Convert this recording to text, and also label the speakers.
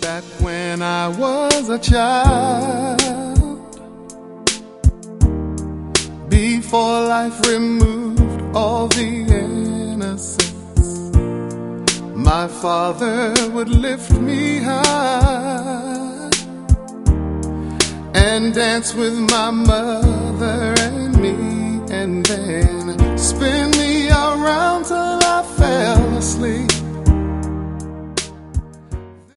Speaker 1: Back when I was a child, before life removed all the innocence, my father would lift me high and dance with my mother and me, and then spend